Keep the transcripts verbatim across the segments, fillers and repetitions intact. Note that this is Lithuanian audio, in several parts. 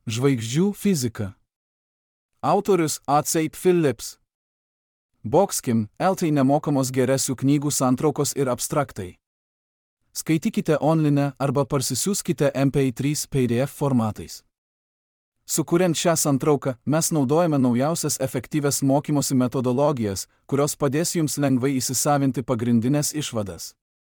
Žvaigždžių fizika. Autorius A. Phillips. Boxkim, L T nemokamos geresių knygų santraukos ir abstraktai. Skaitykite online arba parsisiųskite M P trys P D F formatais. Sukuriant šią santrauką, mes naudojame naujausias efektyvias mokymosi metodologijas, kurios padės jums lengvai įsisavinti pagrindinės išvadas.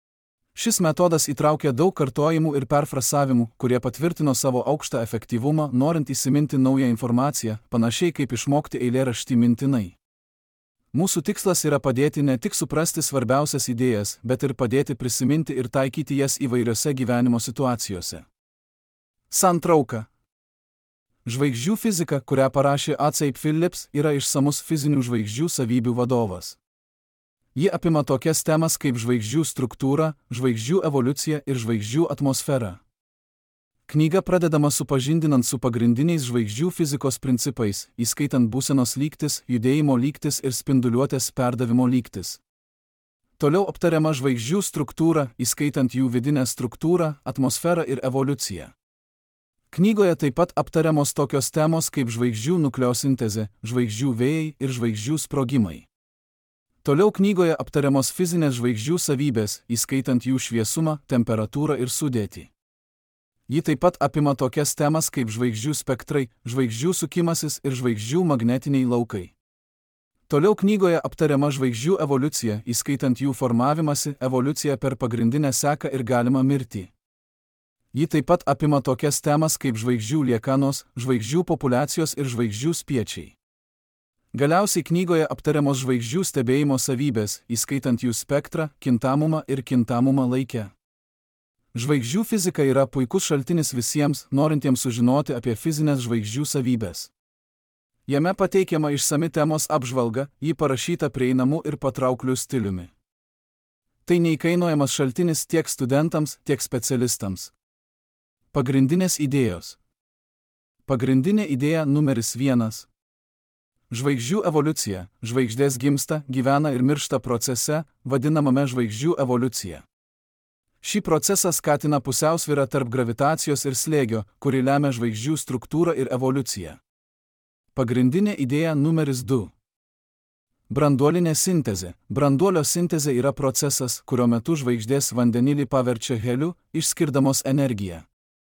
Šis metodas įtraukia daug kartojimų ir perfrasavimų, kurie patvirtino savo aukštą efektyvumą, norint įsiminti naują informaciją, panašiai kaip išmokti eilėraštį mintinai. Mūsų tikslas yra padėti ne tik suprasti svarbiausias idėjas, bet ir padėti prisiminti ir taikyti jas įvairiose gyvenimo situacijose. Santrauka. Žvaigždžių fizika, kurią parašė A. Phillips, yra išsamus fizinių žvaigždžių savybių vadovas. Ji apima tokias temas kaip žvaigždžių struktūra, žvaigždžių evoliucija ir žvaigždžių atmosfera. Knyga pradedama supažindinant su pagrindiniais žvaigždžių fizikos principais, įskaitant būsenos lygtis, judėjimo lygtis ir spinduliuotės perdavimo lygtis. Toliau aptariama žvaigždžių struktūra, įskaitant jų vidinę struktūrą, atmosferą ir evoliuciją. Knygoje taip pat aptariamos tokios temos kaip žvaigždžių nukleosintezė, žvaigždžių vėjai ir žvaigždžių sprogimai. Toliau knygoje aptariamos fizinės žvaigždžių savybės, įskaitant jų šviesumą, temperatūrą ir sudėtį. Ji taip pat apima tokias temas kaip žvaigždžių spektrai, žvaigždžių sukimasis ir žvaigždžių magnetiniai laukai. Toliau knygoje aptariama žvaigždžių evoliucija, įskaitant jų formavimąsi, evoliuciją per pagrindinę seką ir galimą mirtį. Ji taip pat apima tokias temas kaip žvaigždžių liekanos, žvaigždžių populiacijos ir žvaigždžių spiečiai. Galiausiai knygoje aptariamos žvaigždžių stebėjimo savybės, įskaitant jų spektrą, kintamumą ir kintamumą laike. Žvaigždžių fizika yra puikus šaltinis visiems, norintiems sužinoti apie fizinės žvaigždžių savybės. Jame pateikiama išsami temos apžvalga, ji parašyta prieinamu ir patraukliu stiliumi. Tai neįkainojamas šaltinis tiek studentams, tiek specialistams. Pagrindinės idėjos. Pagrindinė idėja numeris vienas. Žvaigždžių evoliucija. Žvaigždės gimsta, gyvena ir miršta procese, vadinamame žvaigždžių evoliucija. Šį procesą skatina pusiausvyrą tarp gravitacijos ir slėgio, kuri lemia žvaigždžių struktūrą ir evoliuciją. Pagrindinė idėja numeris du. Branduolinė sintezė. Branduolio sintezė yra procesas, kurio metu žvaigždės vandenilį paverčia heliu, išskirdamos energiją.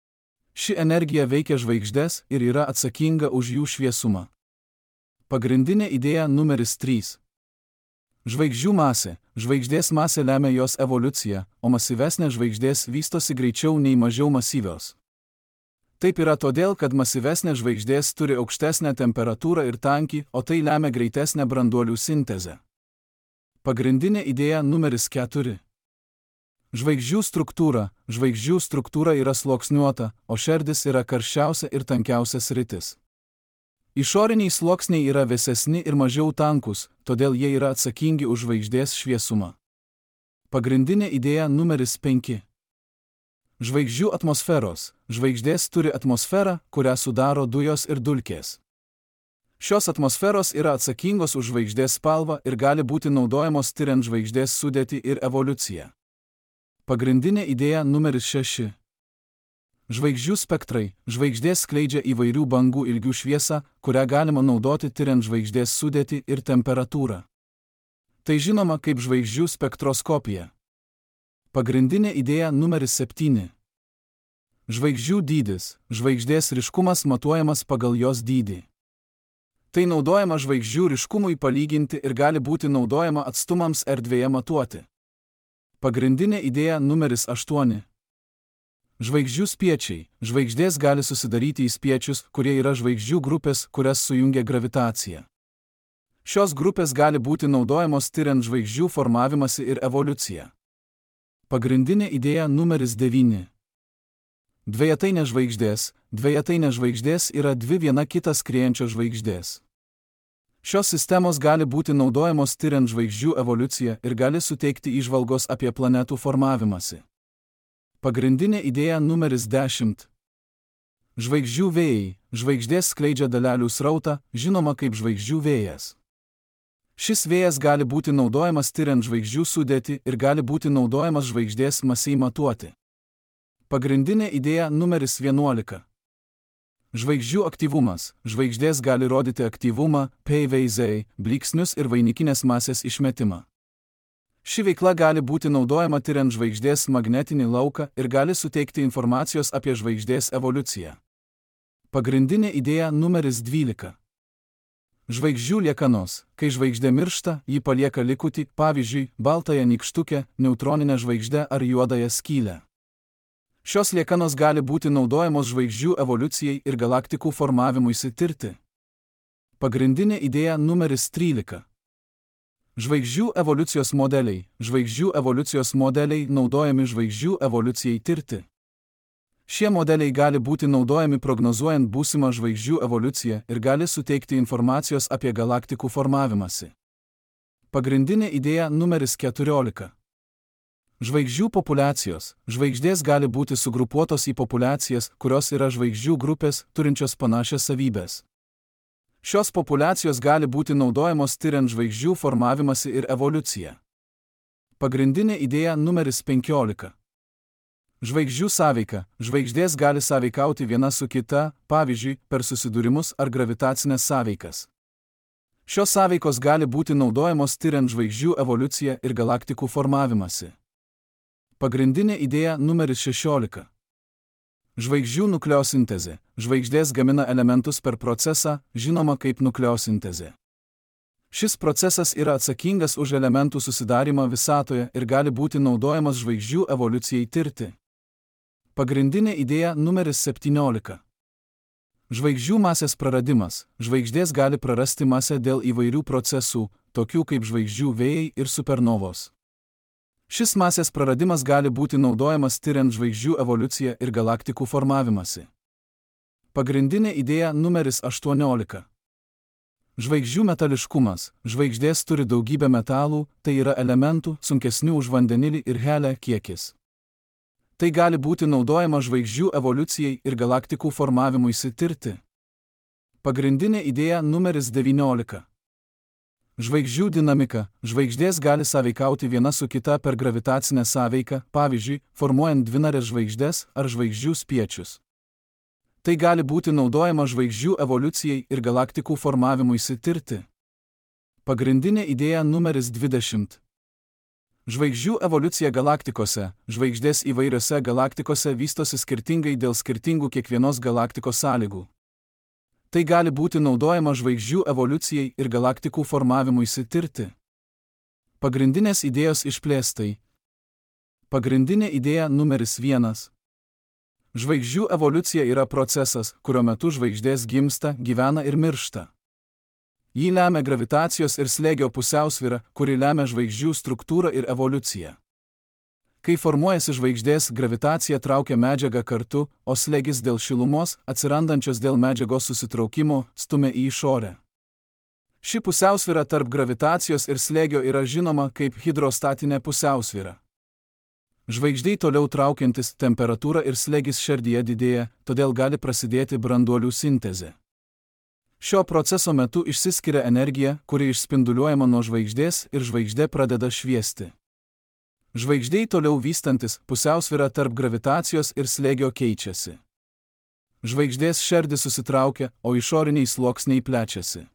Ši energija veikia žvaigždės ir yra atsakinga už jų šviesumą. Pagrindinė idėja numeris trys. Žvaigždžių masė. Žvaigždės masė lemia jos evoliuciją, o masyvesnės žvaigždės vystosi greičiau nei mažiau masyvios. Taip yra todėl, kad masyvesnės žvaigždės turi aukštesnę temperatūrą ir tankį, o tai lemia greitesnę branduolių sintezę. Pagrindinė idėja numeris keturi. Žvaigždžių struktūra. Žvaigždžių struktūra yra sluoksniuota, o šerdis yra karščiausia ir tankiausia sritis. Išoriniai sluoksniai yra vėsesni ir mažiau tankus, todėl jie yra atsakingi už žvaigždės šviesumą. Pagrindinė idėja numeris penki. Žvaigždžių atmosferos. Žvaigždės turi atmosferą, kurią sudaro dujos ir dulkės. Šios atmosferos yra atsakingos už žvaigždės spalvą ir gali būti naudojamos tyriant žvaigždės sudėtį ir evoliuciją. Pagrindinė idėja numeris šeši. Žvaigždžių spektrai. Žvaigždės skleidžia įvairių bangų ilgių šviesą, kurią galima naudoti tyriant žvaigždės sudėtį ir temperatūrą. Tai žinoma kaip žvaigždžių spektroskopija. Pagrindinė idėja numeris septyni. Žvaigždžių dydis. Žvaigždės ryškumas matuojamas pagal jos dydį. Tai naudojama žvaigždžių ryškumui palyginti ir gali būti naudojama atstumams erdvėje matuoti. Pagrindinė idėja numeris aštuoni. Žvaigždžių spiečiai. Žvaigždės gali susidaryti į spiečius, kurie yra žvaigždžių grupės, kurias sujungia gravitacija. Šios grupės gali būti naudojamos tyriant žvaigždžių formavimąsi ir evoliuciją. Pagrindinė idėja numeris devyni. Dvejetainės žvaigždės. Dvejetainės žvaigždės yra dvi viena kitą skriejančios žvaigždės. Šios sistemos gali būti naudojamos tyriant žvaigždžių evoliuciją ir gali suteikti įžvalgos apie planetų formavimąsi. Pagrindinė idėja numeris dešimt. Žvaigždžių vėjai. Žvaigždės skleidžia dalelių srautą, žinoma kaip žvaigždžių vėjas. Šis vėjas gali būti naudojamas tyriant žvaigždžių sudėtį ir gali būti naudojamas žvaigždės masei matuoti. Pagrindinė idėja numeris vienuolika. Žvaigždžių aktyvumas. Žvaigždės gali rodyti aktyvumą, P V Z, blyksnius ir vainikinės masės išmetimą. Ši veikla gali būti naudojama tyriant žvaigždės magnetinį lauką ir gali suteikti informacijos apie žvaigždės evoliuciją. Pagrindinė idėja numeris dvylika. Žvaigždžių liekanos. Kai žvaigždė miršta, ji palieka likutį, pavyzdžiui, baltąją nykštukę, neutroninę žvaigždę ar juodąją skylę. Šios liekanos gali būti naudojamos žvaigždžių evoliucijai ir galaktikų formavimuisi tirti. Pagrindinė idėja numeris trylika. Žvaigždžių evoliucijos modeliai. Žvaigždžių evoliucijos modeliai naudojami žvaigždžių evoliucijai tirti. Šie modeliai gali būti naudojami prognozuojant būsimą žvaigždžių evoliuciją ir gali suteikti informacijos apie galaktikų formavimąsi. Pagrindinė idėja numeris keturiolika. Žvaigždžių populiacijos. Žvaigždės gali būti sugrupuotos į populiacijas, kurios yra žvaigždžių grupės, turinčios panašias savybės. Šios populiacijos gali būti naudojamos tyriant žvaigždžių formavimąsi ir evoliuciją. Pagrindinė idėja numeris penkiolika. Žvaigždžių sąveika. Žvaigždės gali sąveikauti viena su kita, pavyzdžiui, per susidūrimus ar gravitacinės sąveikas. Šios sąveikos gali būti naudojamos tyriant žvaigždžių evoliuciją ir galaktikų formavimąsi. Pagrindinė idėja numeris šešiolika. Žvaigždžių nukleosintezė. Žvaigždės gamina elementus per procesą, žinoma kaip nukleosintezė. Šis procesas yra atsakingas už elementų susidarimą visatoje ir gali būti naudojamas žvaigždžių evoliucijai tirti. Pagrindinė idėja numeris septyniolika. Žvaigždžių masės praradimas. Žvaigždės gali prarasti masę dėl įvairių procesų, tokių kaip žvaigždžių vėjai ir supernovos. Šis masės praradimas gali būti naudojamas tyriant žvaigždžių evoliuciją ir galaktikų formavimąsi. Pagrindinė idėja numeris aštuoniolika. Žvaigždžių metališkumas. Žvaigždės turi daugybę metalų, tai yra elementų, sunkesnių už vandenilį ir helę kiekis. Tai gali būti naudojama žvaigždžių evoliucijai ir galaktikų formavimuisi tirti. Pagrindinė idėja numeris devyniolika. Žvaigždžių dinamika. Žvaigždės gali sąveikauti viena su kita per gravitacinę sąveiką, pavyzdžiui, formuojant dvinarės žvaigždės ar žvaigždžių spiečius. Tai gali būti naudojama žvaigždžių evoliucijai ir galaktikų formavimuisi tirti. Pagrindinė idėja numeris dvidešimt. Žvaigždžių evoliucija galaktikose. Žvaigždės įvairiose galaktikose vystosi skirtingai dėl skirtingų kiekvienos galaktikos sąlygų. Tai gali būti naudojama žvaigždžių evoliucijai ir galaktikų formavimuisi tirti. Pagrindinės idėjos išplėstai. Pagrindinė idėja numeris vienas. Žvaigždžių evoliucija yra procesas, kurio metu žvaigždės gimsta, gyvena ir miršta. Jį lemia gravitacijos ir slėgio pusiausvyra, kuri lemia žvaigždžių struktūrą ir evoliuciją. Kai formuojasi žvaigždės, gravitacija traukia medžiagą kartu, o slėgis dėl šilumos, atsirandančios dėl medžiagos susitraukimo, stumia į išorę. Ši pusiausvyra tarp gravitacijos ir slėgio yra žinoma kaip hidrostatinė pusiausvyra. Žvaigždei toliau traukiantis, temperatūra ir slėgis širdyje didėja, todėl gali prasidėti branduolių sintezė. Šio proceso metu išsiskiria energija, kuri išspinduliuojama nuo žvaigždės ir žvaigždė pradeda šviesti. Žvaigždei toliau vystantis, pusiausvyra tarp gravitacijos ir slėgio keičiasi. Žvaigždės širdis susitraukia, o išoriniai sluoksniai plečiasi.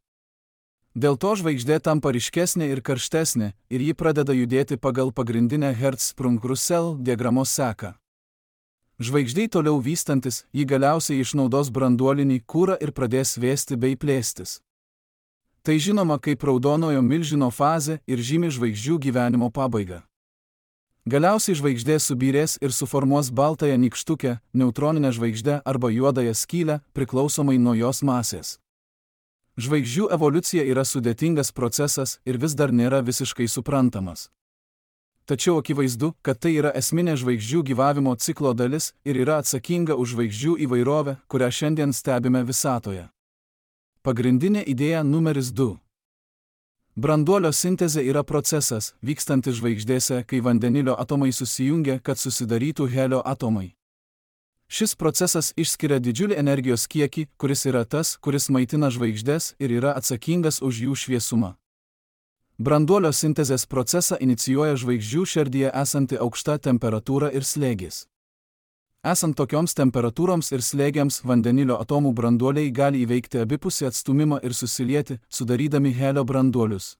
Dėl to žvaigždė tampa ryškesnė ir karštesnė, ir ji pradeda judėti pagal pagrindinę Hertzsprung-Russell diagramos seką. Žvaigždei toliau vystantis, ji galiausiai išnaudos branduolinį kurą ir pradės vėsti bei plėstis. Tai žinoma kaip raudonojo milžino fazė ir žymi žvaigždžių gyvenimo pabaigą. Galiausiai žvaigždė subyrės ir suformuos baltąją nykštukę, neutroninę žvaigždę arba juodąją skylę, priklausomai nuo jos masės. Žvaigždžių evoliucija yra sudėtingas procesas ir vis dar nėra visiškai suprantamas. Tačiau akivaizdu, kad tai yra esminė žvaigždžių gyvavimo ciklo dalis ir yra atsakinga už žvaigždžių įvairovę, kurią šiandien stebime visatoje. Pagrindinė idėja numeris du. Branduolio sintezė yra procesas, vykstantis žvaigždėse, kai vandenilio atomai susijungia, kad susidarytų helio atomai. Šis procesas išskiria didžiulį energijos kiekį, kuris yra tas, kuris maitina žvaigždės ir yra atsakingas už jų šviesumą. Branduolio sintezės procesą inicijuoja žvaigždžių širdyje esanti aukšta temperatūra ir slėgis. Esant tokioms temperatūroms ir slėgiams, vandenilio atomų branduoliai gali įveikti abipusį atstumimą ir susilieti, sudarydami helio branduolius.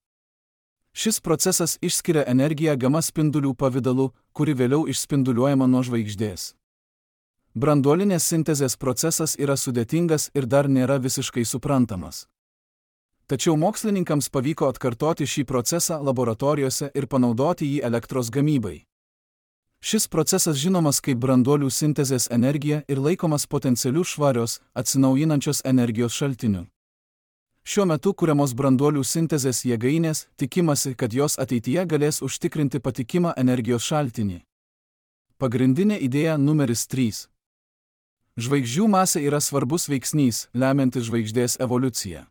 Šis procesas išskiria energiją gama spindulių pavidalu, kuri vėliau išspinduliuojama nuo žvaigždės. Branduolinės sintezės procesas yra sudėtingas ir dar nėra visiškai suprantamas. Tačiau mokslininkams pavyko atkartoti šį procesą laboratorijose ir panaudoti jį elektros gamybai. Šis procesas žinomas kaip branduolių sintezės energija ir laikomas potencialiu švarios, atsinaujinančios energijos šaltiniu. Šiuo metu kuriamos branduolių sintezės jėgainės, tikimasi, kad jos ateityje galės užtikrinti patikimą energijos šaltinį. Pagrindinė idėja numeris trys. Žvaigždžių masė yra svarbus veiksnys, lemiantis žvaigždės evoliuciją.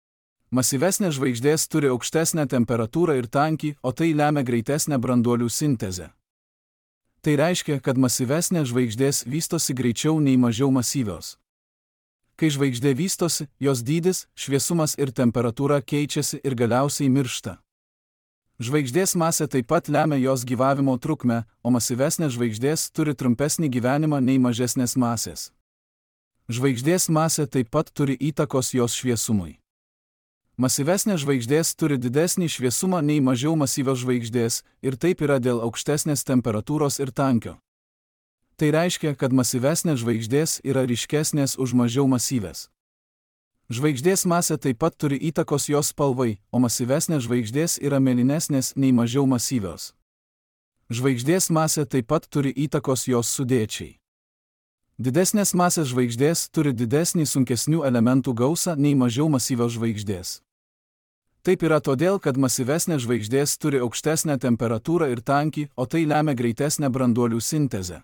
Masyvesnės žvaigždės turi aukštesnę temperatūrą ir tankį, o tai lemia greitesnę branduolių sintezę. Tai reiškia, kad masyvesnės žvaigždės vystosi greičiau nei mažiau masyvios. Kai žvaigždė vystosi, jos dydis, šviesumas ir temperatūra keičiasi ir galiausiai miršta. Žvaigždės masė taip pat lemia jos gyvavimo trukmę, o masyvesnės žvaigždės turi trumpesnį gyvenimą nei mažesnės masės. Žvaigždės masė taip pat turi įtakos jos šviesumui. Masyvesnės žvaigždės turi didesnį šviesumą nei mažiau masyvios žvaigždės ir taip yra dėl aukštesnės temperatūros ir tankio. Tai reiškia, kad masyvesnės žvaigždės yra ryškesnės už mažiau masyves. Žvaigždės masė taip pat turi įtakos jos spalvai, o masyvesnės žvaigždės yra mėlynesnės nei mažiau masyvios. Žvaigždės masė taip pat turi įtakos jos sudėčiai. Didesnės masės žvaigždės turi didesnį sunkesnių elementų gausą nei mažiau masyvios žvaigždės. Taip yra todėl, kad masyvesnės žvaigždės turi aukštesnę temperatūrą ir tankį, o tai lemia greitesnę branduolių sintezę.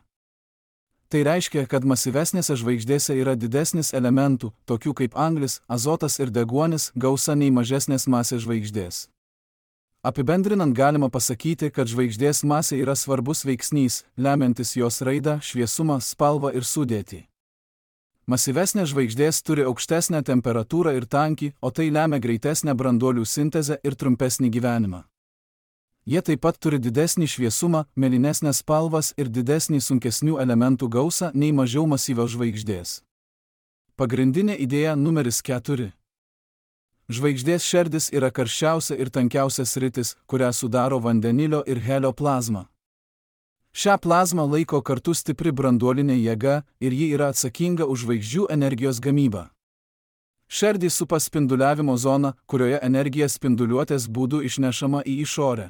Tai reiškia, kad masyvesnėse žvaigždėse yra didesnis elementų, tokių kaip anglis, azotas ir deguonis, gausa nei mažesnės masės žvaigždės. Apibendrinant galima pasakyti, kad žvaigždės masė yra svarbus veiksnys, lemiantis jos raidą, šviesumą, spalvą ir sudėtį. Masyvesnės žvaigždės turi aukštesnę temperatūrą ir tankį, o tai lemia greitesnę branduolių sintezę ir trumpesnį gyvenimą. Jie taip pat turi didesnį šviesumą, mėlynesnės spalvas ir didesnį sunkesnių elementų gausą nei mažiau masyvios žvaigždės. Pagrindinė idėja numeris keturi. Žvaigždės šerdis yra karščiausia ir tankiausia sritis, kurią sudaro vandenilio ir helio plazma. Šią plazmą laiko kartu stipri branduolinė jėga ir ji yra atsakinga už žvaigždžių energijos gamybą. Šerdį supa spinduliavimo zona, kurioje energija spinduliuotės būdu išnešama į išorę.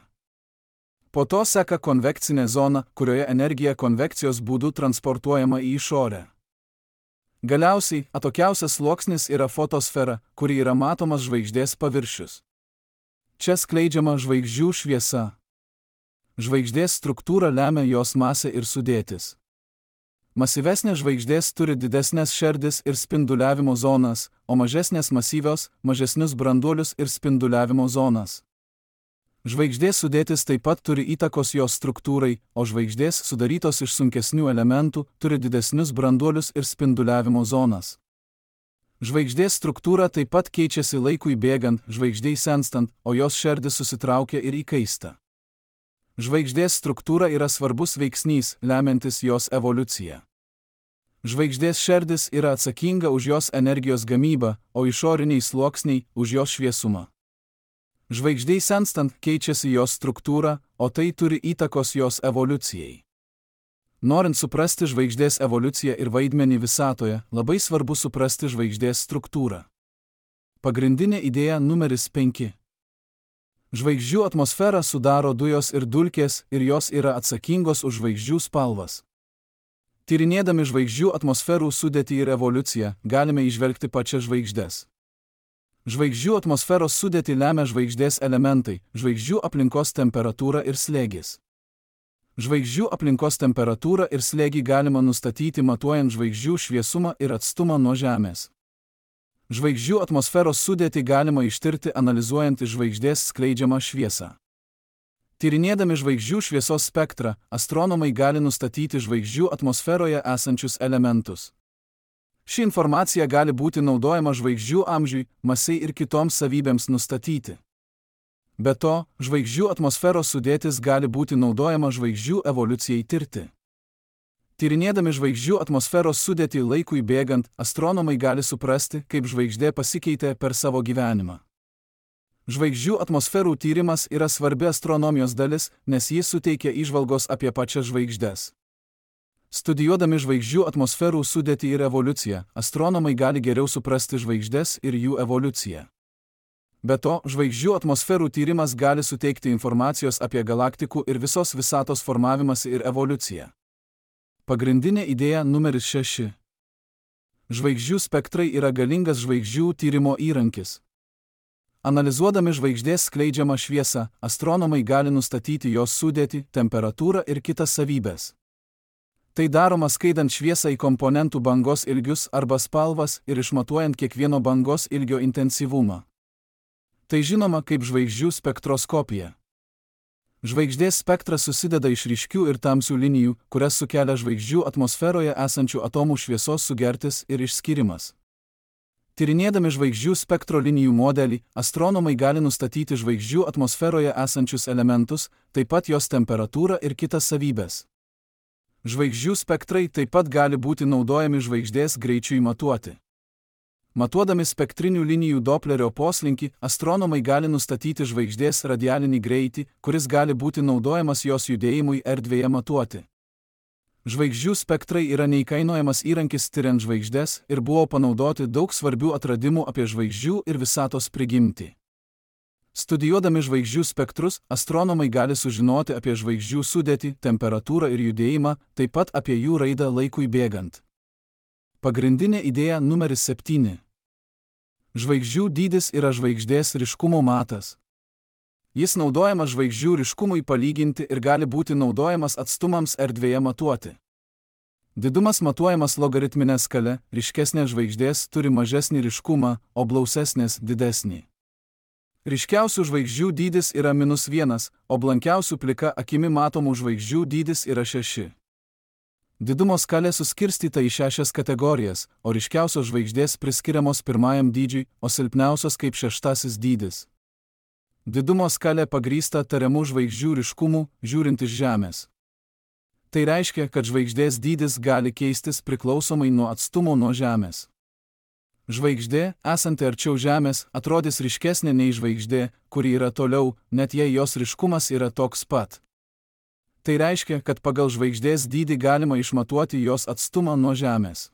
Po to seka konvekcinė zona, kurioje energija konvekcijos būdu transportuojama į išorę. Galiausiai, atokiausias sluoksnis yra fotosfera, kuri yra matomas žvaigždės paviršius. Čia skleidžiama žvaigždžių šviesa. Žvaigždės struktūrą lemia jos masė ir sudėtis. Masyvesnės žvaigždės turi didesnės šerdis ir spinduliavimo zonas, o mažesnės masyvios, mažesnius branduolius ir spinduliavimo zonas. Žvaigždės sudėtis taip pat turi įtakos jos struktūrai, o žvaigždės sudarytos iš sunkesnių elementų turi didesnius branduolius ir spinduliavimo zonas. Žvaigždės struktūra taip pat keičiasi laikui bėgant, žvaigždei senstant, o jos šerdis susitraukia ir įkaista. Žvaigždės struktūra yra svarbus veiksnys, lemiantis jos evoliuciją. Žvaigždės šerdis yra atsakinga už jos energijos gamybą, o išoriniai sluoksniai už jos šviesumą. Žvaigždei senstant keičiasi jos struktūra, o tai turi įtakos jos evoliucijai. Norint suprasti žvaigždės evoliuciją ir vaidmenį visatoje, labai svarbu suprasti žvaigždės struktūrą. Pagrindinė idėja numeris penki. Žvaigždžių atmosferą sudaro dujos ir dulkės ir jos yra atsakingos už žvaigždžių spalvas. Tyrinėdami žvaigždžių atmosferų sudėtį ir evoliuciją, galime įžvelgti pačias žvaigždes. Žvaigždžių atmosferos sudėtį lemia žvaigždės elementai, žvaigždžių aplinkos temperatūra ir slėgis. Žvaigždžių aplinkos temperatūrą ir slėgį galima nustatyti matuojant žvaigždžių šviesumą ir atstumą nuo Žemės. Žvaigždžių atmosferos sudėtį galima ištirti analizuojant iš žvaigždės skleidžiamą šviesą. Tyrinėdami žvaigždžių šviesos spektrą, astronomai gali nustatyti žvaigždžių atmosferoje esančius elementus. Ši informacija gali būti naudojama žvaigždžių amžiui, masei ir kitoms savybėms nustatyti. Be to, žvaigždžių atmosferos sudėtis gali būti naudojama žvaigždžių evoliucijai tirti. Tyrinėdami žvaigždžių atmosferos sudėtį laikui bėgant, astronomai gali suprasti, kaip žvaigždė pasikeitė per savo gyvenimą. Žvaigždžių atmosferų tyrimas yra svarbi astronomijos dalis, nes jis suteikia įžvalgos apie pačias žvaigždes. Studijuodami žvaigždžių atmosferų sudėtį ir evoliuciją, astronomai gali geriau suprasti žvaigždes ir jų evoliuciją. Be to, žvaigždžių atmosferų tyrimas gali suteikti informacijos apie galaktikų ir visos visatos formavimąsi ir evoliuciją. Pagrindinė idėja numeris šeši. Žvaigždžių spektrai yra galingas žvaigždžių tyrimo įrankis. Analizuodami žvaigždės skleidžiamą šviesą, astronomai gali nustatyti jos sudėtį, temperatūrą ir kitas savybės. Tai daroma skaidant šviesą į komponentų bangos ilgius arba spalvas ir išmatuojant kiekvieno bangos ilgio intensyvumą. Tai žinoma kaip žvaigždžių spektroskopija. Žvaigždės spektras susideda iš ryškių ir tamsių linijų, kurias sukelia žvaigždžių atmosferoje esančių atomų šviesos sugertis ir išskyrimas. Tyrinėdami žvaigždžių spektro linijų modelį, astronomai gali nustatyti žvaigždžių atmosferoje esančius elementus, taip pat jos temperatūrą ir kitas savybes. Žvaigždžių spektrai taip pat gali būti naudojami žvaigždės greičiui matuoti. Matuodami spektrinių linijų Doplerio poslinkį, astronomai gali nustatyti žvaigždės radialinį greitį, kuris gali būti naudojamas jos judėjimui erdvėje matuoti. Žvaigždžių spektrai yra neįkainojamas įrankis tyriant žvaigždes ir buvo panaudoti daug svarbių atradimų apie žvaigždžių ir visatos prigimtį. Studijuodami žvaigždžių spektrus, astronomai gali sužinoti apie žvaigždžių sudėtį, temperatūrą ir judėjimą, taip pat apie jų raidą laikui bėgant. Pagrindinė idėja numeris septyni. Žvaigždžių dydis yra žvaigždės ryškumo matas. Jis naudojamas žvaigždžių ryškumui palyginti ir gali būti naudojamas atstumams erdvėje matuoti. Didumas matuojamas logaritminė skale, ryškesnės žvaigždės turi mažesnį ryškumą, o blausesnės didesnį. Ryškiausių žvaigždžių dydis yra minus vienas, o blankiausių plika akimi matomų žvaigždžių dydis yra šeši. Didumo skalė suskirstyta į šešias kategorijas, o ryškiausios žvaigždės priskiriamos pirmajam dydžiui, o silpniausios kaip šeštasis dydis. Didumo skalė pagrįsta tariamų žvaigždžių ryškumu, žiūrint iš Žemės. Tai reiškia, kad žvaigždės dydis gali keistis priklausomai nuo atstumo nuo Žemės. Žvaigždė, esanti arčiau Žemės, atrodys ryškesnė nei žvaigždė, kuri yra toliau, net jei jos ryškumas yra toks pat. Tai reiškia, kad pagal žvaigždės dydį galima išmatuoti jos atstumą nuo Žemės.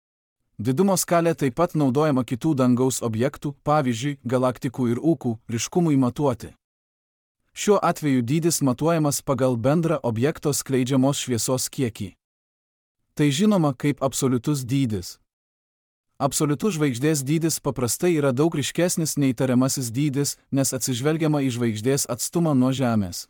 Didumo skalė taip pat naudojama kitų dangaus objektų, pavyzdžiui, galaktikų ir ūkų, ryškumui matuoti. Šiuo atveju dydis matuojamas pagal bendrą objekto skleidžiamos šviesos kiekį. Tai žinoma kaip absoliutus dydis. Absoliutus žvaigždės dydis paprastai yra daug ryškesnis nei tariamasis dydis, nes atsižvelgiama į žvaigždės atstumą nuo Žemės.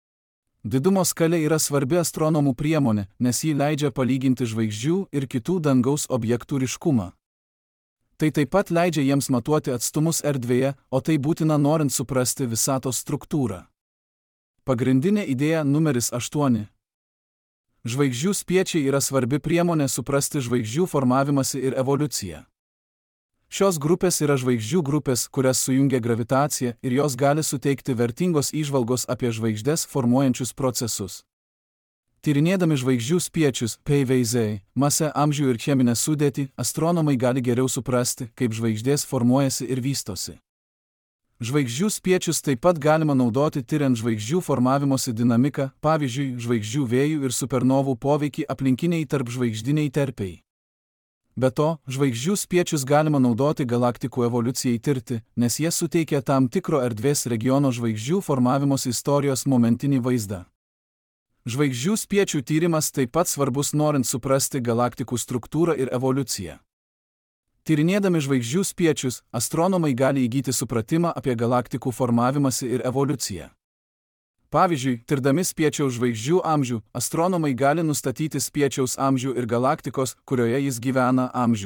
Didumo skalė yra svarbi astronomų priemonė, nes ji leidžia palyginti žvaigždžių ir kitų dangaus objektų ryškumą. Tai taip pat leidžia jiems matuoti atstumus erdvėje, o tai būtina norint suprasti visatos struktūrą. Pagrindinė idėja numeris aštuoni. Žvaigždžių spiečiai yra svarbi priemonė suprasti žvaigždžių formavimąsi ir evoliuciją. Šios grupės yra žvaigždžių grupės, kurias sujungia gravitacija ir jos gali suteikti vertingos įžvalgos apie žvaigždes formuojančius procesus. Tyrinėdami žvaigždžių spiečius, P V Z, masę, amžių ir cheminę sudėtį, astronomai gali geriau suprasti, kaip žvaigždės formuojasi ir vystosi. Žvaigždžių spiečius taip pat galima naudoti tyriant žvaigždžių formavimosi dinamiką, pavyzdžiui, žvaigždžių vėjų ir supernovų poveikį aplinkiniai tarpžvaigždiniai terpei. Be to, žvaigždžių spiečius galima naudoti galaktikų evoliucijai tirti, nes jie suteikia tam tikro erdvės regiono žvaigždžių formavimosi istorijos momentinį vaizdą. Žvaigždžių spiečių tyrimas taip pat svarbus norint suprasti galaktikų struktūrą ir evoliuciją. Tyrinėdami žvaigždžių spiečius, astronomai gali įgyti supratimą apie galaktikų formavimąsi ir evoliuciją. Pavyzdžiui, tirdami spiečiaus žvaigždžių amžių, astronomai gali nustatyti spiečiaus amžių ir galaktikos, kurioje jis gyvena, amžių.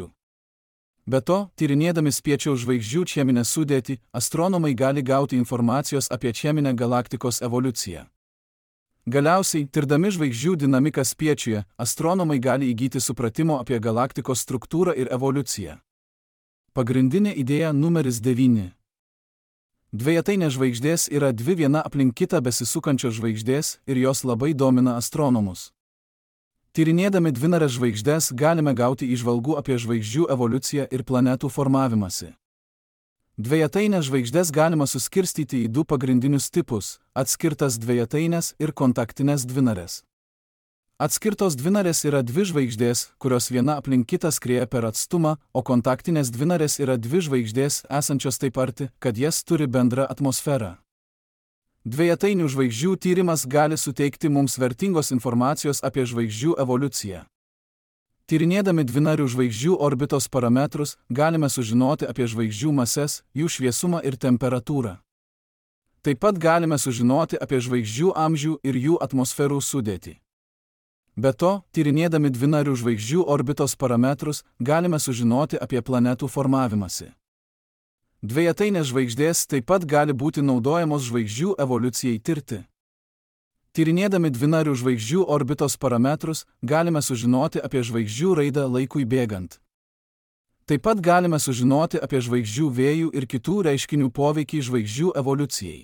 Be to, tyrinėdami spiečiaus žvaigždžių cheminę sudėtį, astronomai gali gauti informacijos apie cheminę galaktikos evoliuciją. Galiausiai, tirdami žvaigždžių dinamiką spiečiuje, astronomai gali įgyti supratimo apie galaktikos struktūrą ir evoliuciją. Pagrindinė idėja numeris devyni. Dvejetainės žvaigždės yra dvi viena aplink kitą besisukančios žvaigždės ir jos labai domina astronomus. Tyrinėdami dvinares žvaigždes galime gauti įžvalgų apie žvaigždžių evoliuciją ir planetų formavimąsi. Dvejetainės žvaigždes galima suskirstyti į du pagrindinius tipus – atskirtas dvejetainės ir kontaktinės dvinares. Atskirtos dvinarės yra dvi žvaigždės, kurios viena aplink kitą skrieja per atstumą, o kontaktinės dvinarės yra dvi žvaigždės esančios taip arti, kad jas turi bendrą atmosferą. Dvejetainių žvaigždžių tyrimas gali suteikti mums vertingos informacijos apie žvaigždžių evoliuciją. Tyrinėdami dvinarių žvaigždžių orbitos parametrus, galime sužinoti apie žvaigždžių mases, jų šviesumą ir temperatūrą. Taip pat galime sužinoti apie žvaigždžių amžių ir jų atmosferų sudėtį. Be to, tyrinėdami dvinarių žvaigždžių orbitos parametrus, galime sužinoti apie planetų formavimąsi. Dvejetainės žvaigždės taip pat gali būti naudojamos žvaigždžių evoliucijai tirti. Tyrinėdami dvinarių žvaigždžių orbitos parametrus, galime sužinoti apie žvaigždžių raidą laikui bėgant. Taip pat galime sužinoti apie žvaigždžių vėjų ir kitų reiškinių poveikį žvaigždžių evoliucijai.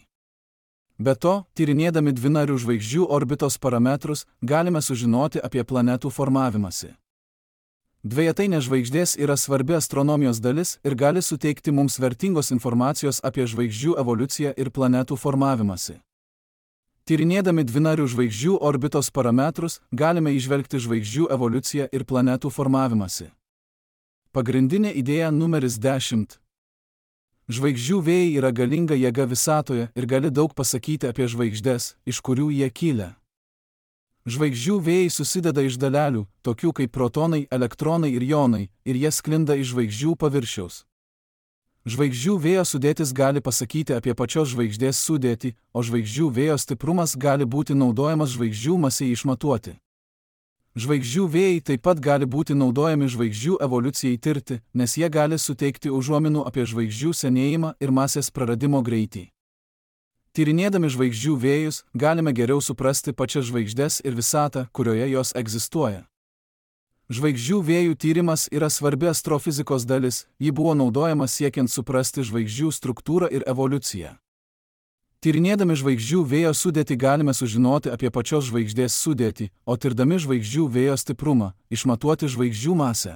Be to, tyrinėdami dvinarių žvaigždžių orbitos parametrus, galime sužinoti apie planetų formavimąsi. Dvejetainės žvaigždės yra svarbi astronomijos dalis ir gali suteikti mums vertingos informacijos apie žvaigždžių evoliuciją ir planetų formavimąsi. Tyrinėdami dvinarių žvaigždžių orbitos parametrus, galime įžvelgti žvaigždžių evoliuciją ir planetų formavimąsi. Pagrindinė idėja numeris dešimt. Žvaigždžių vėjai yra galinga jėga visatoje ir gali daug pasakyti apie žvaigždes, iš kurių jie kilę. Žvaigždžių vėjai susideda iš dalelių, tokių kaip protonai, elektronai ir jonai, ir jie sklinda iš žvaigždžių paviršiaus. Žvaigždžių vėjo sudėtis gali pasakyti apie pačios žvaigždės sudėtį, o žvaigždžių vėjo stiprumas gali būti naudojamas žvaigždžių masei išmatuoti. Žvaigždžių vėjai taip pat gali būti naudojami žvaigždžių evoliucijai tirti, nes jie gali suteikti užuominų apie žvaigždžių senėjimą ir masės praradimo greitį. Tyrinėdami žvaigždžių vėjus, galime geriau suprasti pačias žvaigždes ir visatą, kurioje jos egzistuoja. Žvaigždžių vėjų tyrimas yra svarbi astrofizikos dalis, ji buvo naudojama siekiant suprasti žvaigždžių struktūrą ir evoliuciją. Tyrinėdami žvaigždžių vėjo sudėtį galime sužinoti apie pačios žvaigždės sudėtį, o tirdami žvaigždžių vėjo stiprumą, išmatuoti žvaigždžių masę.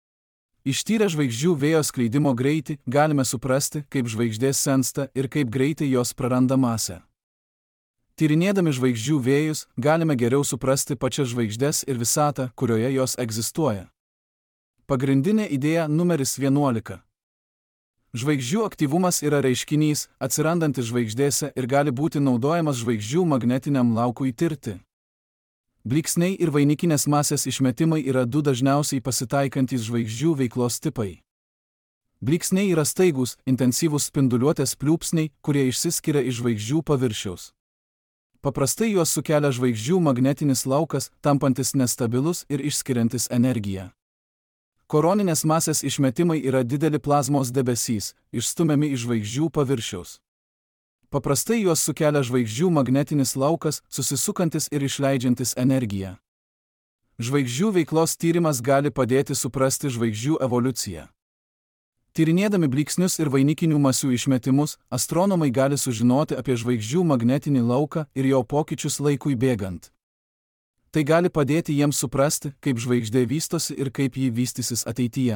Ištyrę žvaigždžių vėjo skleidimo greitį, galime suprasti, kaip žvaigždės sensta ir kaip greitai jos praranda masę. Tyrinėdami žvaigždžių vėjus, galime geriau suprasti pačias žvaigždes ir visatą, kurioje jos egzistuoja. Pagrindinė idėja numeris vienuolika. Žvaigždžių aktyvumas yra reiškinys, atsirandantis žvaigždėse ir gali būti naudojamas žvaigždžių magnetiniam laukui tirti. Blyksniai ir vainikinės masės išmetimai yra du dažniausiai pasitaikantys žvaigždžių veiklos tipai. Blyksniai yra staigūs, intensyvūs spinduliuotės pliūpsniai, kurie išsiskiria iš žvaigždžių paviršiaus. Paprastai juos sukelia žvaigždžių magnetinis laukas, tampantis nestabilus ir išskiriantis energiją. Koroninės masės išmetimai yra dideli plazmos debesys, išstumiami iš žvaigždžių paviršiaus. Paprastai juos sukelia žvaigždžių magnetinis laukas, susisukantis ir išleidžiantis energiją. Žvaigždžių veiklos tyrimas gali padėti suprasti žvaigždžių evoliuciją. Tyrinėdami blyksnius ir vainikinių masių išmetimus, astronomai gali sužinoti apie žvaigždžių magnetinį lauką ir jo pokyčius laikui bėgant. Tai gali padėti jiems suprasti, kaip žvaigždė vystosi ir kaip ji vystysis ateityje.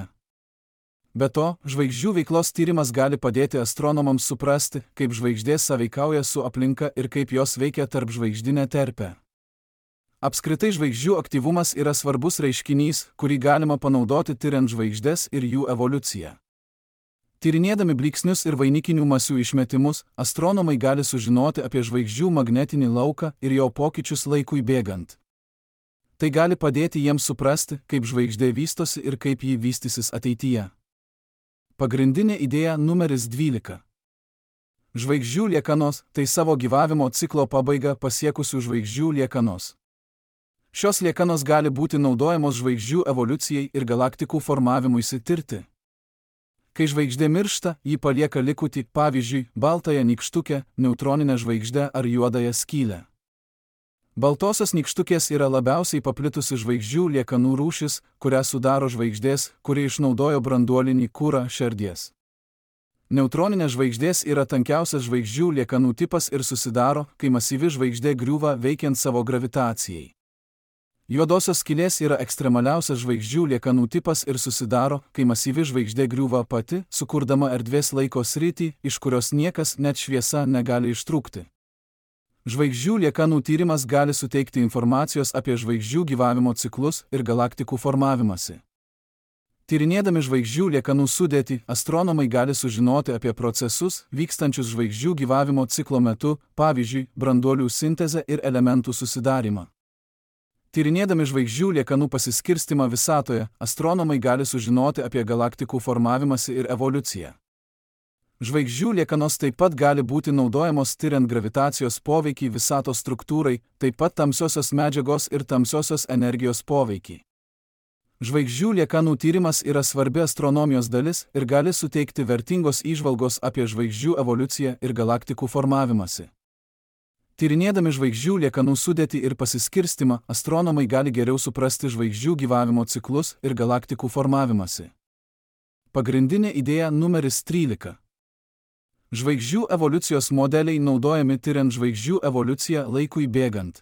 Be to, žvaigždžių veiklos tyrimas gali padėti astronomams suprasti, kaip žvaigždės sąveikauja su aplinka ir kaip jos veikia tarp žvaigždinę terpę. Apskritai žvaigždžių aktyvumas yra svarbus reiškinys, kurį galima panaudoti tyriant žvaigždes ir jų evoliuciją. Tyrinėdami blyksnius ir vainikinių masių išmetimus, astronomai gali sužinoti apie žvaigždžių magnetinį lauką ir jo pokyčius laikui bėgant. Tai gali padėti jiems suprasti, kaip žvaigždė vystosi ir kaip ji vystysis ateityje. Pagrindinė idėja numeris dvylika. Žvaigždžių liekanos – tai savo gyvavimo ciklo pabaigą pasiekusių žvaigždžių liekanos. Šios liekanos gali būti naudojamos žvaigždžių evoliucijai ir galaktikų formavimuisi tirti. Kai žvaigždė miršta, ji palieka likutį, pavyzdžiui, baltąją nykštukę, neutroninę žvaigždę ar juodąją skylę. Baltosios nykštukės yra labiausiai paplitusi žvaigždžių liekanų rūšis, kurią sudaro žvaigždės, kuri išnaudojo branduolinį kurą šerdies. Neutroninės žvaigždės yra tankiausias žvaigždžių liekanų tipas ir susidaro, kai masyvi žvaigždė griūva veikiant savo gravitacijai. Juodosios skylės yra ekstremaliausias žvaigždžių liekanų tipas ir susidaro, kai masyvi žvaigždė griūva pati, sukurdama erdvės laiko sritį, iš kurios niekas, net šviesa, negali ištrūkti. Žvaigždžių liekanų tyrimas gali suteikti informacijos apie žvaigždžių gyvavimo ciklus ir galaktikų formavimąsi. Tyrinėdami žvaigždžių liekanų sudėtį, astronomai gali sužinoti apie procesus, vykstančius žvaigždžių gyvavimo ciklo metu, pavyzdžiui, branduolių sintezę ir elementų susidarimą. Tyrinėdami žvaigždžių liekanų pasiskirstimą visatoje, astronomai gali sužinoti apie galaktikų formavimąsi ir evoliuciją. Žvaigždžių liekanos taip pat gali būti naudojamos tyriant gravitacijos poveikį visatos struktūrai, taip pat tamsiosios medžiagos ir tamsiosios energijos poveikį. Žvaigždžių liekanų tyrimas yra svarbi astronomijos dalis ir gali suteikti vertingos įžvalgos apie žvaigždžių evoliuciją ir galaktikų formavimąsi. Tyrinėdami žvaigždžių liekanų sudėtį ir pasiskirstimą, astronomai gali geriau suprasti žvaigždžių gyvavimo ciklus ir galaktikų formavimąsi. Pagrindinė idėja numeris trylika. Žvaigždžių evoliucijos modeliai naudojami tyriant žvaigždžių evoliuciją laikui bėgant.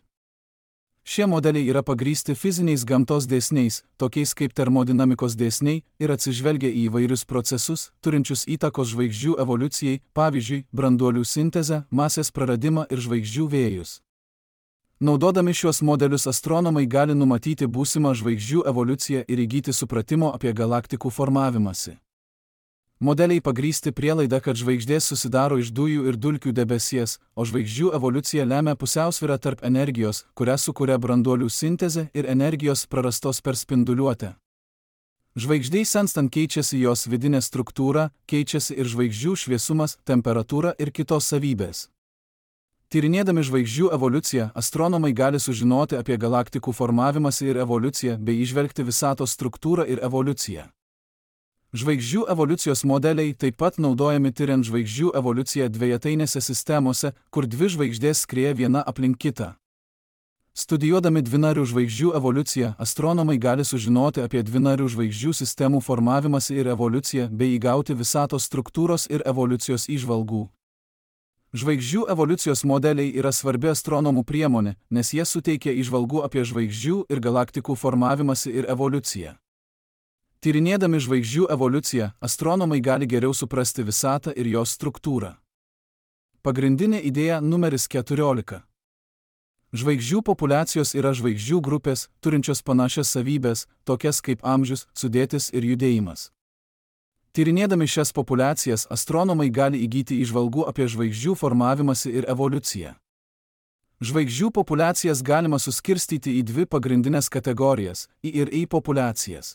Šie modeliai yra pagrįsti fiziniais gamtos dėsniais, tokiais kaip termodinamikos dėsniai, ir atsižvelgia į įvairius procesus, turinčius įtakos žvaigždžių evoliucijai, pavyzdžiui, branduolių sintezę, masės praradimą ir žvaigždžių vėjus. Naudodami šiuos modelius astronomai gali numatyti būsimą žvaigždžių evoliuciją ir įgyti supratimo apie galaktikų formavimąsi. Modeliai pagrįsti prielaida, kad žvaigždės susidaro iš dujų ir dulkių debesies, o žvaigždžių evoliucija lemia pusiausvyrą tarp energijos, kurią sukuria branduolių sintezė, ir energijos prarastos per spinduliuotę. Žvaigždei senstant keičiasi jos vidinė struktūra, keičiasi ir žvaigždžių šviesumas, temperatūra ir kitos savybės. Tyrinėdami žvaigždžių evoliuciją, astronomai gali sužinoti apie galaktikų formavimąsi ir evoliuciją bei įžvelgti visatos struktūrą ir evoliuciją. Žvaigždžių evoliucijos modeliai taip pat naudojami tyriant žvaigždžių evoliuciją dvejetainėse sistemose, kur dvi žvaigždės skrieja viena aplink kitą. Studijuodami dvinarių žvaigždžių evoliuciją, astronomai gali sužinoti apie dvinarių žvaigždžių sistemų formavimąsi ir evoliuciją bei įgauti visatos struktūros ir evoliucijos įžvalgų. Žvaigždžių evoliucijos modeliai yra svarbi astronomų priemonė, nes jie suteikia įžvalgų apie žvaigždžių ir galaktikų formavimąsi ir evoliuciją. Tyrinėdami žvaigždžių evoliuciją, astronomai gali geriau suprasti visatą ir jos struktūrą. Pagrindinė idėja numeris keturiolika. Žvaigždžių populiacijos yra žvaigždžių grupės, turinčios panašias savybės, tokias kaip amžius, sudėtis ir judėjimas. Tyrinėdami šias populiacijas, astronomai gali įgyti įžvalgų apie žvaigždžių formavimąsi ir evoliuciją. Žvaigždžių populiacijas galima suskirstyti į dvi pagrindinės kategorijas – I ir I populiacijas.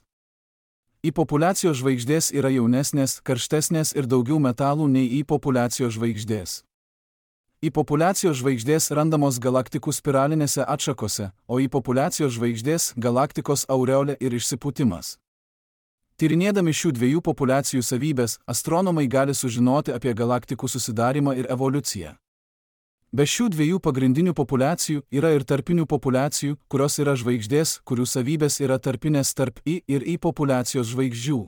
I populiacijos žvaigždės yra jaunesnės, karštesnės ir daugiau metalų nei I populiacijos žvaigždės. I populiacijos žvaigždės randamos galaktikų spiralinėse atšakose, o I populiacijos žvaigždės galaktikos aureolė ir išsipūtimas. Tyrinėdami šių dviejų populiacijų savybės, astronomai gali sužinoti apie galaktikų susidarimą ir evoliuciją. Be šių dviejų pagrindinių populiacijų yra ir tarpinių populiacijų, kurios yra žvaigždės, kurių savybės yra tarpinės tarp I ir I populiacijos žvaigždžių.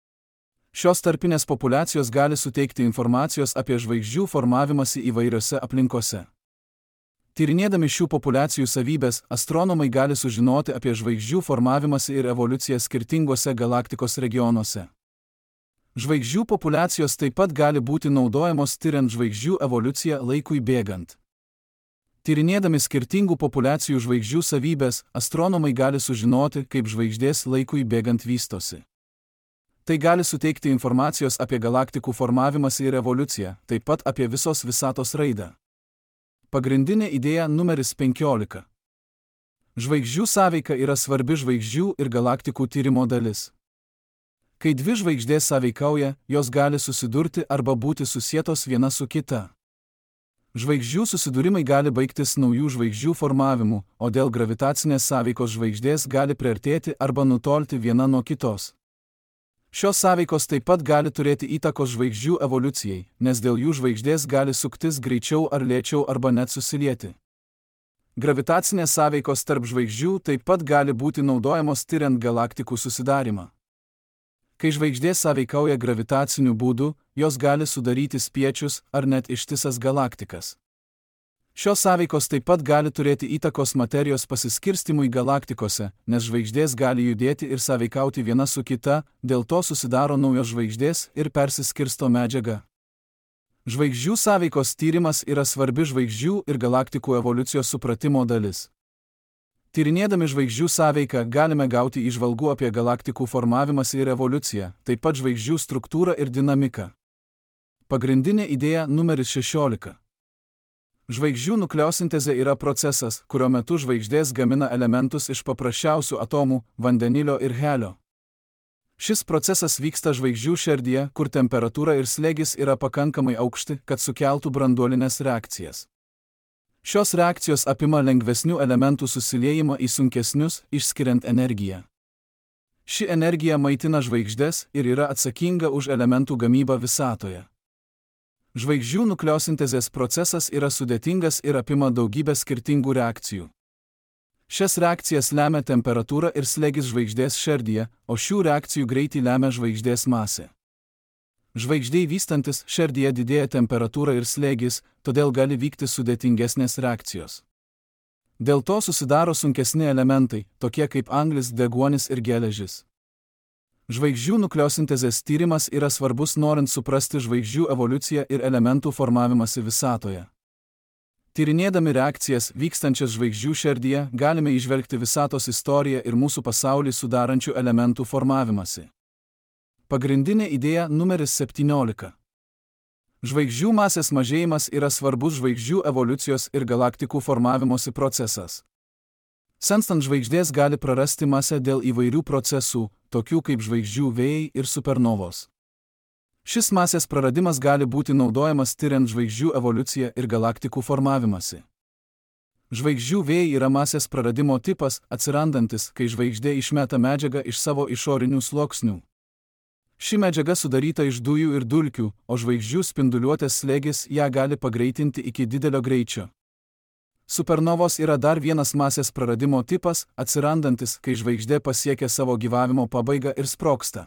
Šios tarpinės populiacijos gali suteikti informacijos apie žvaigždžių formavimąsi įvairiose aplinkose. Tyrinėdami šių populiacijų savybės, astronomai gali sužinoti apie žvaigždžių formavimąsi ir evoliuciją skirtingose galaktikos regionuose. Žvaigždžių populiacijos taip pat gali būti naudojamos tyriant žvaigždžių evoliuciją laikui bėgant. Tyrinėdami skirtingų populiacijų žvaigždžių savybės, astronomai gali sužinoti, kaip žvaigždės laikui bėgant vystosi. Tai gali suteikti informacijos apie galaktikų formavimąsi ir evoliuciją, taip pat apie visos visatos raidą. Pagrindinė idėja numeris penkiolika. Žvaigždžių sąveika yra svarbi žvaigždžių ir galaktikų tyrimo dalis. Kai dvi žvaigždės sąveikauja, jos gali susidurti arba būti susietos viena su kita. Žvaigždžių susidūrimai gali baigtis naujų žvaigždžių formavimu, o dėl gravitacinės sąveikos žvaigždės gali priartėti arba nutolti viena nuo kitos. Šios sąveikos taip pat gali turėti įtakos žvaigždžių evoliucijai, nes dėl jų žvaigždės gali suktis greičiau ar lėčiau arba net susilieti. Gravitacinės sąveikos tarp žvaigždžių taip pat gali būti naudojamos tyriant galaktikų susidarimą. Kai žvaigždės sąveikauja gravitaciniu būdu, jos gali sudaryti spiečius ar net ištisas galaktikas. Šios sąveikos taip pat gali turėti įtakos materijos pasiskirstimui galaktikose, nes žvaigždės gali judėti ir sąveikauti viena su kita, dėl to susidaro naujos žvaigždės ir persiskirsto medžiaga. Žvaigždžių sąveikos tyrimas yra svarbi žvaigždžių ir galaktikų evoliucijos supratimo dalis. Tyrinėdami žvaigždžių sąveiką galime gauti įžvalgų apie galaktikų formavimąsi ir evoliuciją, taip pat žvaigždžių struktūrą ir dinamiką. Pagrindinė idėja numeris šešiolika. Žvaigždžių nukleosintezė yra procesas, kurio metu žvaigždės gamina elementus iš paprasčiausių atomų, vandenilio ir helio. Šis procesas vyksta žvaigždžių šerdyje, kur temperatūra ir slėgis yra pakankamai aukšti, kad sukeltų branduolines reakcijas. Šios reakcijos apima lengvesnių elementų susiliejimą į sunkesnius, išskiriant energiją. Ši energija maitina žvaigždės ir yra atsakinga už elementų gamybą visatoje. Žvaigždžių nukleosintezės procesas yra sudėtingas ir apima daugybę skirtingų reakcijų. Šias reakcijas lemia temperatūra ir slėgis žvaigždės šerdyje, o šių reakcijų greitį lemia žvaigždės masė. Žvaigždei vystantis šerdyje didėja temperatūra ir slėgis, todėl gali vykti sudėtingesnės reakcijos. Dėl to susidaro sunkesni elementai, tokie kaip anglis, deguonis ir geležis. Žvaigždžių nukleosintezės tyrimas yra svarbus norint suprasti žvaigždžių evoliuciją ir elementų formavimąsi visatoje. Tyrinėdami reakcijas vykstančias žvaigždžių šerdyje galime įžvelgti visatos istoriją ir mūsų pasaulį sudarančių elementų formavimąsi. Pagrindinė idėja numeris septyniolika. Žvaigždžių masės mažėjimas yra svarbus žvaigždžių evoliucijos ir galaktikų formavimosi procesas. Senstant žvaigždės gali prarasti masę dėl įvairių procesų, tokių kaip žvaigždžių vėjai ir supernovos. Šis masės praradimas gali būti naudojamas tyriant žvaigždžių evoliuciją ir galaktikų formavimąsi. Žvaigždžių vėjai yra masės praradimo tipas, atsirandantis, kai žvaigždė išmeta medžiagą iš savo išorinių sluoksnių. Ši medžiaga sudaryta iš dujų ir dulkių, o žvaigždžių spinduliuotės slėgis ją gali pagreitinti iki didelio greičio. Supernovos yra dar vienas masės praradimo tipas, atsirandantis, kai žvaigždė pasiekia savo gyvavimo pabaigą ir sprogsta.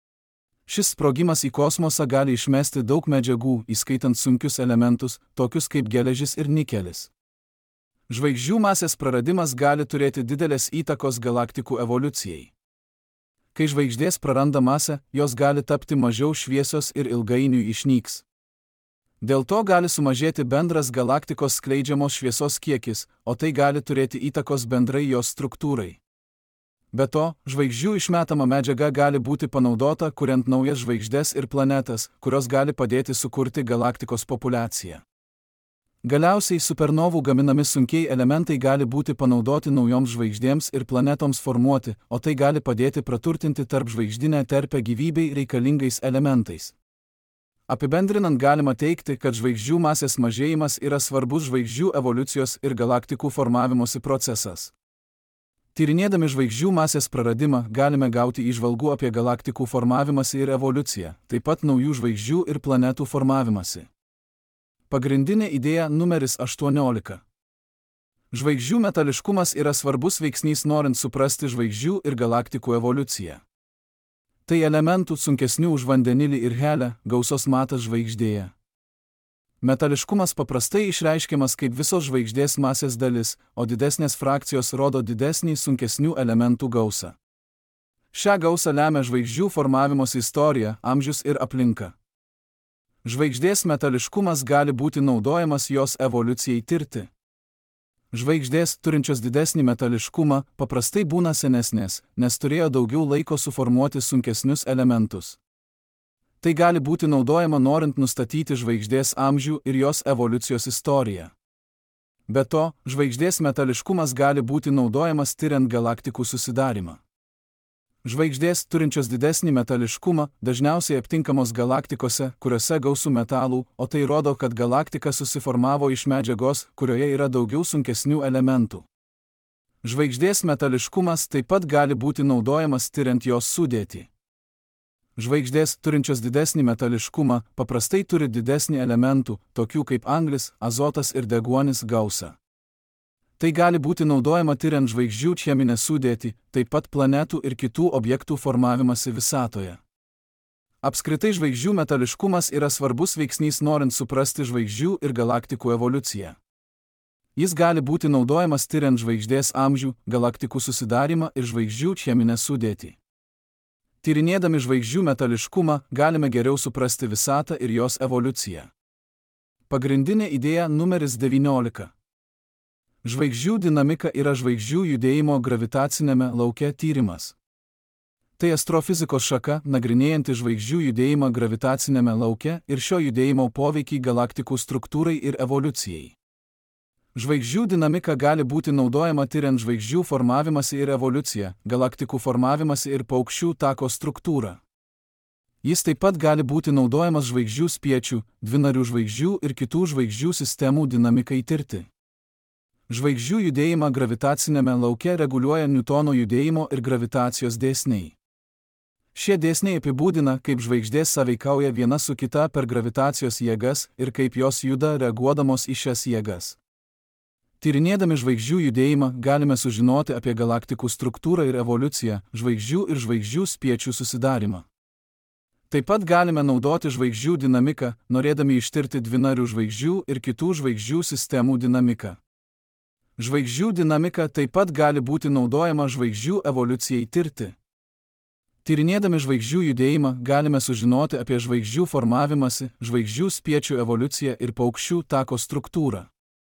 Šis sprogimas į kosmosą gali išmesti daug medžiagų, įskaitant sunkius elementus, tokius kaip geležis ir nikelis. Žvaigždžių masės praradimas gali turėti didelės įtakos galaktikų evoliucijai. Kai žvaigždės praranda masę, jos gali tapti mažiau šviesios ir ilgainiui išnyks. Dėl to gali sumažėti bendras galaktikos skleidžiamos šviesos kiekis, o tai gali turėti įtakos bendrai jos struktūrai. Be to, žvaigždžių išmetama medžiaga gali būti panaudota kuriant naujas žvaigždės ir planetas, kurios gali padėti sukurti galaktikos populiaciją. Galiausiai supernovų gaminami sunkiai elementai gali būti panaudoti naujoms žvaigždėms ir planetoms formuoti, o tai gali padėti praturtinti tarpžvaigždinę terpę gyvybei reikalingais elementais. Apibendrinant galima teigti, kad žvaigždžių masės mažėjimas yra svarbus žvaigždžių evoliucijos ir galaktikų formavimosi procesas. Tyrinėdami žvaigždžių masės praradimą galime gauti įžvalgų apie galaktikų formavimąsi ir evoliuciją, taip pat naujų žvaigždžių ir planetų formavimąsi. Pagrindinė idėja numeris aštuoniolika. Žvaigždžių metališkumas yra svarbus veiksnys norint suprasti žvaigždžių ir galaktikų evoliuciją. Tai elementų sunkesnių už vandenilį ir helę gausos matas žvaigždėje. Metališkumas paprastai išreiškiamas kaip visos žvaigždės masės dalis, o didesnės frakcijos rodo didesnį sunkesnių elementų gausą. Šią gausą lemia žvaigždžių formavimosi istorija, amžius ir aplinka. Žvaigždės metališkumas gali būti naudojamas jos evoliucijai tirti. Žvaigždės, turinčios didesnį metališkumą, paprastai būna senesnės, nes turėjo daugiau laiko suformuoti sunkesnius elementus. Tai gali būti naudojama norint nustatyti žvaigždės amžių ir jos evoliucijos istoriją. Be to, žvaigždės metališkumas gali būti naudojamas tyriant galaktikų susidarimą. Žvaigždės, turinčios didesnį metališkumą, dažniausiai aptinkamos galaktikose, kuriuose gausu metalų, o tai rodo, kad galaktika susiformavo iš medžiagos, kurioje yra daugiau sunkesnių elementų. Žvaigždės metališkumas taip pat gali būti naudojamas tyriant jos sudėtį. Žvaigždės, turinčios didesnį metališkumą, paprastai turi didesnį elementų, tokių kaip anglis, azotas ir deguonis gausą. Tai gali būti naudojama tyriant žvaigždžių cheminę sudėtį, taip pat planetų ir kitų objektų formavimąsi visatoje. Apskritai žvaigždžių metališkumas yra svarbus veiksnys norint suprasti žvaigždžių ir galaktikų evoliuciją. Jis gali būti naudojamas tyriant žvaigždės amžių, galaktikų susidarimą ir žvaigždžių cheminę sudėtį. Tyrinėdami žvaigždžių metališkumą galime geriau suprasti visatą ir jos evoliuciją. Pagrindinė idėja numeris devyniolika. Žvaigždžių dinamika yra žvaigždžių judėjimo gravitacinėme lauke tyrimas. Tai astrofizikos šaka, nagrinėjanti žvaigždžių judėjimą gravitacinėme lauke ir šio judėjimo poveikį galaktikų struktūrai ir evoliucijai. Žvaigždžių dinamika gali būti naudojama tyriant žvaigždžių formavimąsi ir evoliuciją, galaktikų formavimąsi ir paukščių tako struktūrą. Jis taip pat gali būti naudojamas žvaigždžių spiečių, dvinarių žvaigždžių ir kitų žvaigždžių sistemų dinamikai tirti. Žvaigždžių judėjimą gravitacinėme lauke reguliuoja Niutono judėjimo ir gravitacijos dėsniai. Šie dėsniai apibūdina, kaip žvaigždės sąveikauja viena su kita per gravitacijos jėgas ir kaip jos juda reaguodamos į šias jėgas. Tyrinėdami žvaigždžių judėjimą galime sužinoti apie galaktikų struktūrą ir evoliuciją, žvaigždžių ir žvaigždžių spiečių susidarimą. Taip pat galime naudoti žvaigždžių dinamiką, norėdami ištirti dvinarių žvaigždžių ir kitų žvaigždžių sistemų dinamiką. Žvaigždžių dinamika taip pat gali būti naudojama žvaigždžių evoliucijai tirti. Tyrinėdami žvaigždžių judėjimą galime sužinoti apie žvaigždžių formavimąsi, žvaigždžių spiečių evoliuciją ir paukščių tako struktūrą.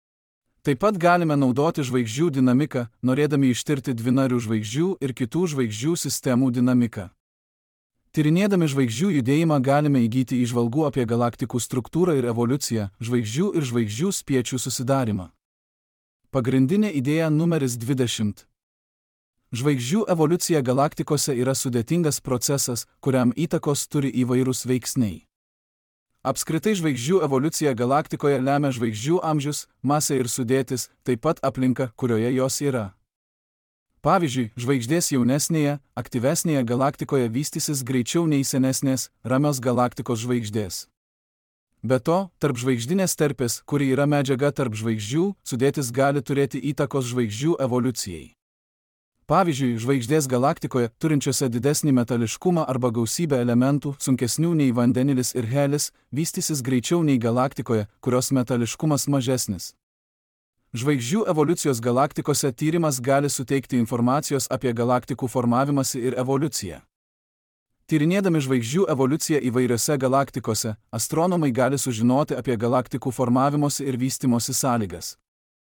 Taip pat galime naudoti žvaigždžių dinamiką, norėdami ištirti dvinarių žvaigždžių ir kitų žvaigždžių sistemų dinamiką. Tyrinėdami žvaigždžių judėjimą galime įgyti įžvalgų apie galaktikų struktūrą ir evoliuciją, žvaigždžių ir žvaigždžių spiečių susidarimą. Pagrindinė idėja numeris dvidešimt. Žvaigždžių evoliucija galaktikose yra sudėtingas procesas, kuriam įtakos turi įvairūs veiksniai. Apskritai žvaigždžių evoliucija galaktikoje lemia žvaigždžių amžius, masė ir sudėtis, taip pat aplinka, kurioje jos yra. Pavyzdžiui, žvaigždės jaunesnėje, aktyvesnėje galaktikoje vystysis greičiau nei senesnės, ramios galaktikos žvaigždės. Be to, tarp žvaigždinės terpės, kuri yra medžiaga tarp žvaigždžių, sudėtis gali turėti įtakos žvaigždžių evoliucijai. Pavyzdžiui, žvaigždės galaktikoje, turinčiose didesnį metališkumą arba gausybę elementų, sunkesnių nei vandenilis ir helis, vystysis greičiau nei galaktikoje, kurios metališkumas mažesnis. Žvaigždžių evoliucijos galaktikose tyrimas gali suteikti informacijos apie galaktikų formavimąsi ir evoliuciją. Tyrinėdami žvaigždžių evoliuciją įvairiose galaktikose, astronomai gali sužinoti apie galaktikų formavimosi ir vystymosi sąlygas.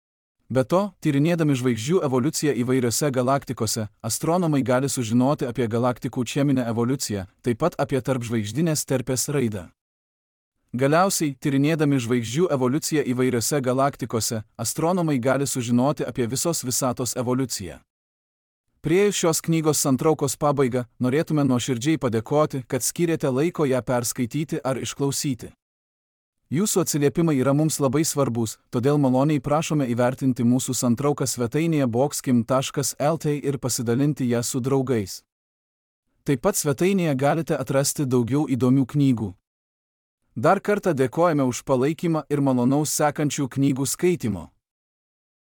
Be to, tyrinėdami žvaigždžių evoliuciją įvairiose galaktikose, astronomai gali sužinoti apie galaktikų cheminę evoliuciją, taip pat apie tarpžvaigždinės terpės raidą. Galiausiai, tyrinėdami žvaigždžių evoliuciją įvairiose galaktikose, astronomai gali sužinoti apie visos visatos evoliuciją. Priėjus šios knygos santraukos pabaigą, norėtume nuoširdžiai padėkoti, kad skyrėte laiko ją perskaityti ar išklausyti. Jūsų atsiliepimai yra mums labai svarbus, todėl maloniai prašome įvertinti mūsų santrauką svetainėje boxkim taškas el t ir pasidalinti ją su draugais. Taip pat svetainėje galite atrasti daugiau įdomių knygų. Dar kartą dėkojame už palaikymą ir malonaus sekančių knygų skaitimo.